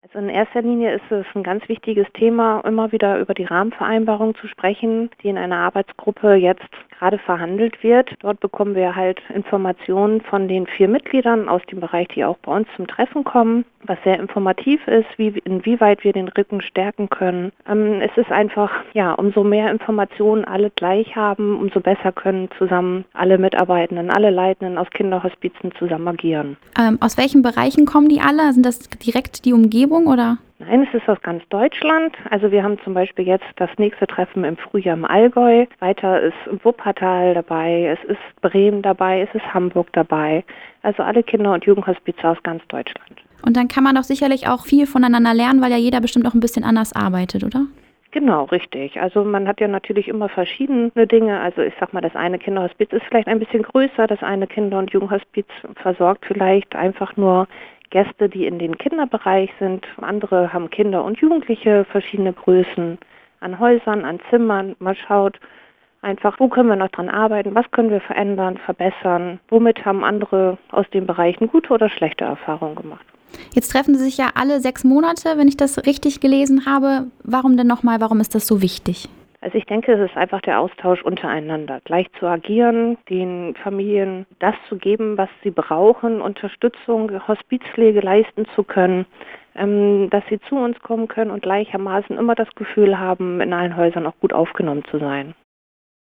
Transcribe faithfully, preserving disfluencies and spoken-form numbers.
Also in erster Linie ist es ein ganz wichtiges Thema, immer wieder über die Rahmenvereinbarung zu sprechen, die in einer Arbeitsgruppe jetzt gerade verhandelt wird. Dort bekommen wir halt Informationen von den vier Mitgliedern aus dem Bereich, die auch bei uns zum Treffen kommen, was sehr informativ ist, wie, inwieweit wir den Rücken stärken können. Ähm, es ist einfach, ja, umso mehr Informationen alle gleich haben, umso besser können zusammen alle Mitarbeitenden, alle Leitenden aus Kinderhospizen zusammen agieren. Ähm, aus welchen Bereichen kommen die alle? Sind das direkt die Umgebung oder? Nein, es ist aus ganz Deutschland. Also wir haben zum Beispiel jetzt das nächste Treffen im Frühjahr im Allgäu. Weiter ist Wuppertal dabei, es ist Bremen dabei, es ist Hamburg dabei. Also alle Kinder- und Jugendhospize aus ganz Deutschland. Und dann kann man doch sicherlich auch viel voneinander lernen, weil ja jeder bestimmt auch ein bisschen anders arbeitet, oder? Genau, richtig. Also man hat ja natürlich immer verschiedene Dinge. Also ich sag mal, das eine Kinderhospiz ist vielleicht ein bisschen größer, das eine Kinder- und Jugendhospiz versorgt vielleicht einfach nur Gäste, die in den Kinderbereich sind. Andere haben Kinder und Jugendliche, verschiedene Größen an Häusern, an Zimmern. Man schaut einfach, wo können wir noch dran arbeiten, was können wir verändern, verbessern, womit haben andere aus den Bereichen gute oder schlechte Erfahrungen gemacht. Jetzt treffen Sie sich ja alle sechs Monate, wenn ich das richtig gelesen habe. Warum denn nochmal, warum ist das so wichtig? Also ich denke, es ist einfach der Austausch untereinander, gleich zu agieren, den Familien das zu geben, was sie brauchen, Unterstützung, Hospizpflege leisten zu können, ähm, dass sie zu uns kommen können und gleichermaßen immer das Gefühl haben, in allen Häusern auch gut aufgenommen zu sein.